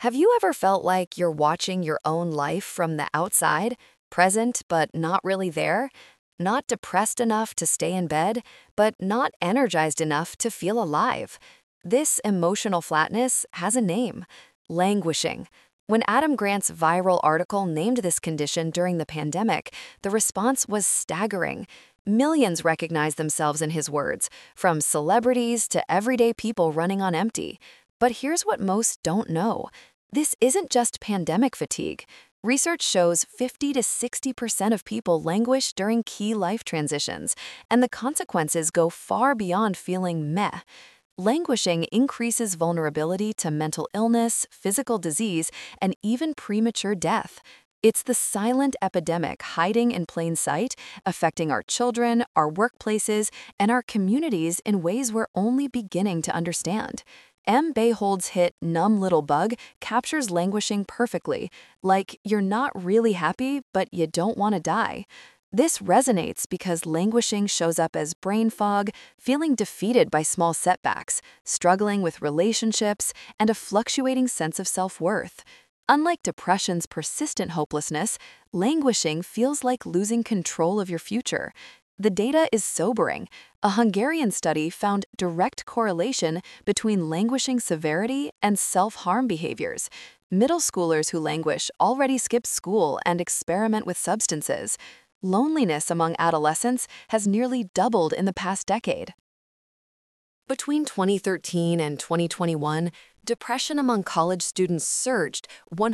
Have you ever felt like you're watching your own life from the outside, present but not really there? Not depressed enough to stay in bed, but not energized enough to feel alive? This emotional flatness has a name: languishing. When Adam Grant's viral article named this condition during the pandemic, the response was staggering. Millions recognized themselves in his words, from celebrities to everyday people running on empty. But here's what most don't know. This isn't just pandemic fatigue. Research shows 50 to 60% of people languish during key life transitions, and the consequences go far beyond feeling meh. Languishing increases vulnerability to mental illness, physical disease, and even premature death. It's the silent epidemic hiding in plain sight, affecting our children, our workplaces, and our communities in ways we're only beginning to understand. M. Bayhold's hit Numb Little Bug captures languishing perfectly, like you're not really happy, but you don't want to die. This resonates because languishing shows up as brain fog, feeling defeated by small setbacks, struggling with relationships, and a fluctuating sense of self-worth. Unlike depression's persistent hopelessness, languishing feels like losing control of your future. The data is sobering. A Hungarian study found direct correlation between languishing severity and self-harm behaviors. Middle schoolers who languish already skip school and experiment with substances. Loneliness among adolescents has nearly doubled in the past decade. Between 2013 and 2021, depression among college students surged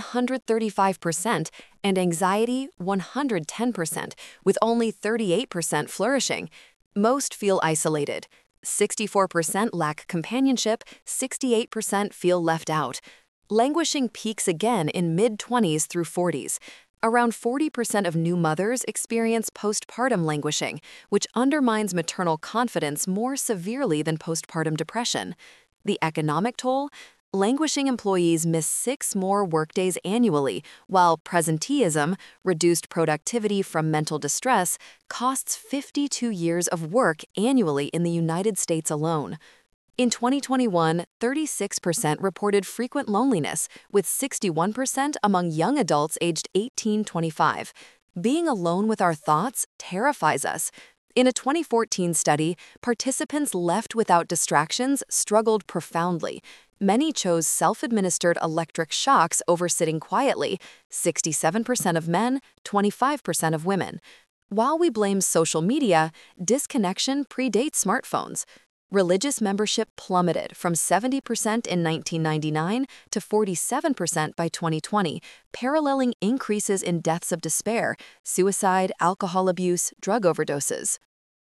135% and anxiety 110%, with only 38% flourishing. Most feel isolated. 64% lack companionship, 68% feel left out. Languishing peaks again in mid-20s through 40s. Around 40% of new mothers experience postpartum languishing, which undermines maternal confidence more severely than postpartum depression. The economic toll? Languishing employees miss 6 more workdays annually, while presenteeism, reduced productivity from mental distress, costs 52 years of work annually in the United States alone. In 2021, 36% reported frequent loneliness, with 61% among young adults aged 18-25. Being alone with our thoughts terrifies us. In a 2014 study, participants left without distractions struggled profoundly. Many chose self-administered electric shocks over sitting quietly, 67% of men, 25% of women. While we blame social media, disconnection predates smartphones. Religious membership plummeted from 70% in 1999 to 47% by 2020, paralleling increases in deaths of despair, suicide, alcohol abuse, drug overdoses.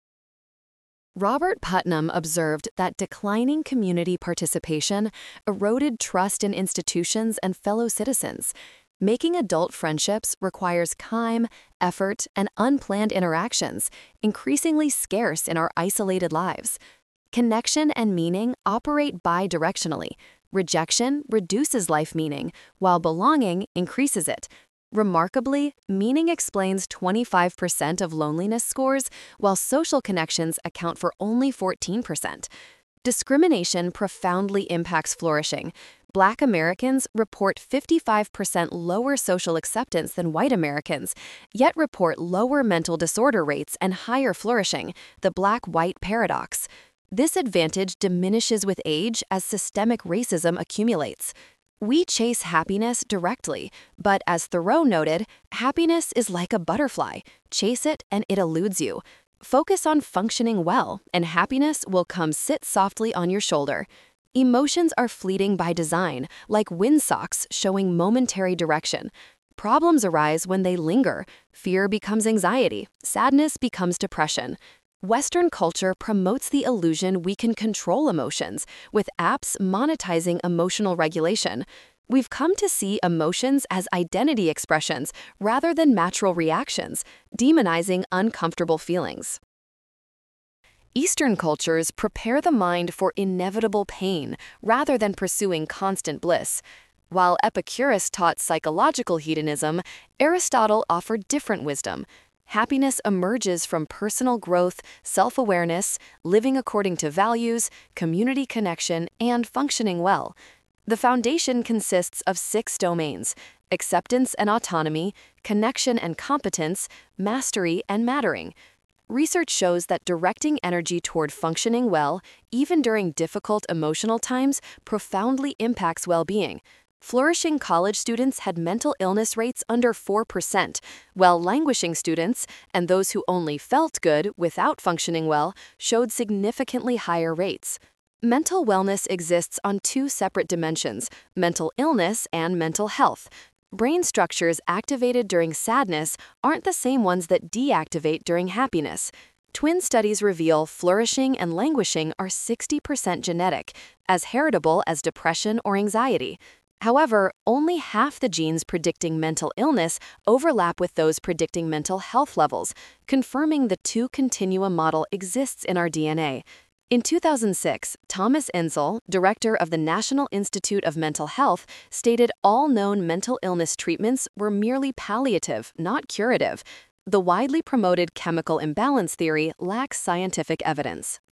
Robert Putnam observed that declining community participation eroded trust in institutions and fellow citizens. Making adult friendships requires time, effort, and unplanned interactions, increasingly scarce in our isolated lives. Connection and meaning operate bidirectionally. Rejection reduces life meaning, while belonging increases it. Remarkably, meaning explains 25% of loneliness scores, while social connections account for only 14%. Discrimination profoundly impacts flourishing. Black Americans report 55% lower social acceptance than white Americans, yet report lower mental disorder rates and higher flourishing, the black-white paradox. This advantage diminishes with age as systemic racism accumulates. We chase happiness directly, but as Thoreau noted, happiness is like a butterfly. Chase it and it eludes you. Focus on functioning well, and happiness will come sit softly on your shoulder. Emotions are fleeting by design, like windsocks showing momentary direction. Problems arise when they linger. Fear becomes anxiety. Sadness becomes depression. Western culture promotes the illusion we can control emotions, with apps monetizing emotional regulation. We've come to see emotions as identity expressions rather than natural reactions, demonizing uncomfortable feelings. Eastern cultures prepare the mind for inevitable pain rather than pursuing constant bliss. While Epicurus taught psychological hedonism, Aristotle offered different wisdom. Happiness emerges from personal growth, self-awareness, living according to values, community connection, and functioning well. The foundation consists of 6 domains: acceptance and autonomy, connection and competence, mastery and mattering. Research shows that directing energy toward functioning well, even during difficult emotional times, profoundly impacts well-being. Flourishing college students had mental illness rates under 4%, while languishing students, and those who only felt good without functioning well, showed significantly higher rates. Mental wellness exists on 2 separate dimensions: mental illness and mental health. Brain structures activated during sadness aren't the same ones that deactivate during happiness. Twin studies reveal flourishing and languishing are 60% genetic, as heritable as depression or anxiety. However, only half the genes predicting mental illness overlap with those predicting mental health levels, confirming the 2 continuum model exists in our DNA. In 2006, Thomas Enzel, director of the National Institute of Mental Health, stated all known mental illness treatments were merely palliative, not curative. The widely promoted chemical imbalance theory lacks scientific evidence.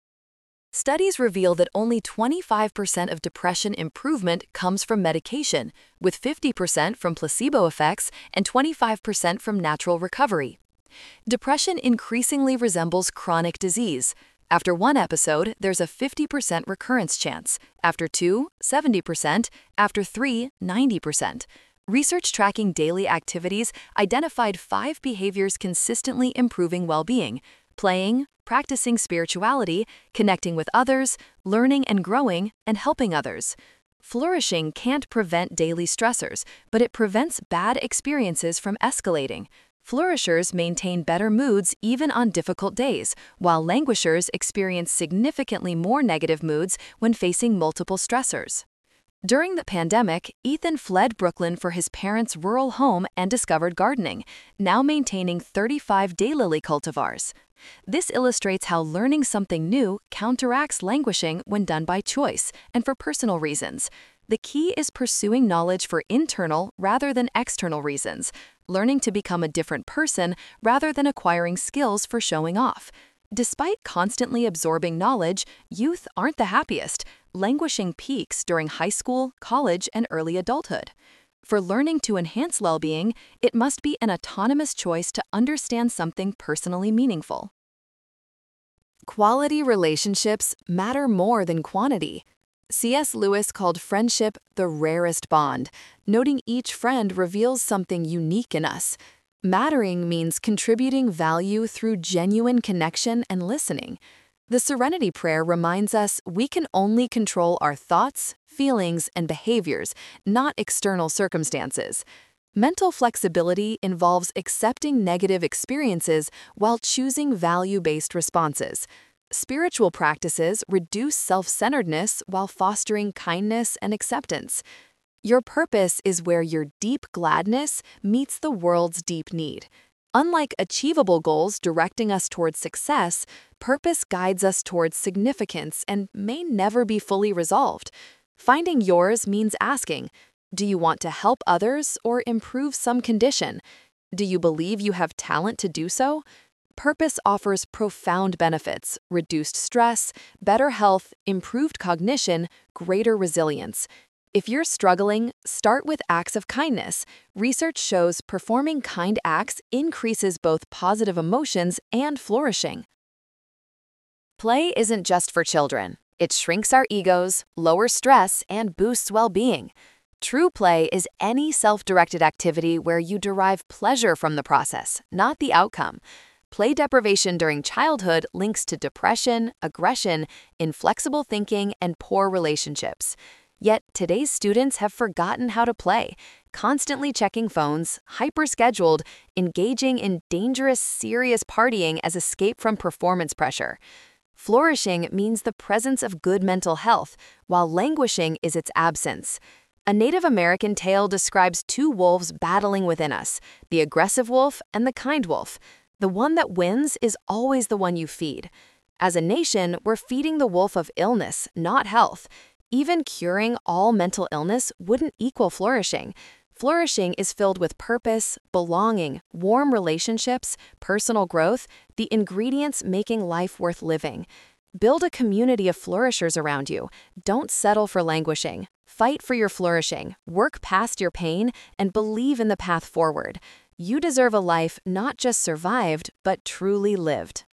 Studies reveal that only 25% of depression improvement comes from medication, with 50% from placebo effects and 25% from natural recovery. Depression increasingly resembles chronic disease. After 1 episode, there's a 50% recurrence chance. After 2, 70%. After 3, 90%. Research tracking daily activities identified 5 behaviors consistently improving well-being: playing, practicing spirituality, connecting with others, learning and growing, and helping others. Flourishing can't prevent daily stressors, but it prevents bad experiences from escalating. Flourishers maintain better moods even on difficult days, while languishers experience significantly more negative moods when facing multiple stressors. During the pandemic, Ethan fled Brooklyn for his parents' rural home and discovered gardening, now maintaining 35 daylily cultivars. This illustrates how learning something new counteracts languishing when done by choice and for personal reasons. The key is pursuing knowledge for internal rather than external reasons, learning to become a different person rather than acquiring skills for showing off. Despite constantly absorbing knowledge, youth aren't the happiest. Languishing peaks during high school, college, and early adulthood. For learning to enhance well-being, it must be an autonomous choice to understand something personally meaningful. Quality relationships matter more than quantity. C.S. Lewis called friendship the rarest bond, noting each friend reveals something unique in us. Mattering means contributing value through genuine connection and listening. The Serenity Prayer reminds us we can only control our thoughts, feelings, and behaviors, not external circumstances. Mental flexibility involves accepting negative experiences while choosing value-based responses. Spiritual practices reduce self-centeredness while fostering kindness and acceptance. Your purpose is where your deep gladness meets the world's deep need. Unlike achievable goals directing us towards success, purpose guides us towards significance and may never be fully resolved. Finding yours means asking, do you want to help others or improve some condition? Do you believe you have talent to do so? Purpose offers profound benefits: reduced stress, better health, improved cognition, greater resilience. If you're struggling, start with acts of kindness. Research shows performing kind acts increases both positive emotions and flourishing. Play isn't just for children. It shrinks our egos, lowers stress, and boosts well-being. True play is any self-directed activity where you derive pleasure from the process, not the outcome. Play deprivation during childhood links to depression, aggression, inflexible thinking, and poor relationships. Yet today's students have forgotten how to play, constantly checking phones, hyper-scheduled, engaging in dangerous, serious partying as escape from performance pressure. Flourishing means the presence of good mental health, while languishing is its absence. A Native American tale describes 2 wolves battling within us, the aggressive wolf and the kind wolf. The one that wins is always the one you feed. As a nation, we're feeding the wolf of illness, not health. Even curing all mental illness wouldn't equal flourishing. Flourishing is filled with purpose, belonging, warm relationships, personal growth, the ingredients making life worth living. Build a community of flourishers around you. Don't settle for languishing. Fight for your flourishing, work past your pain, and believe in the path forward. You deserve a life not just survived, but truly lived.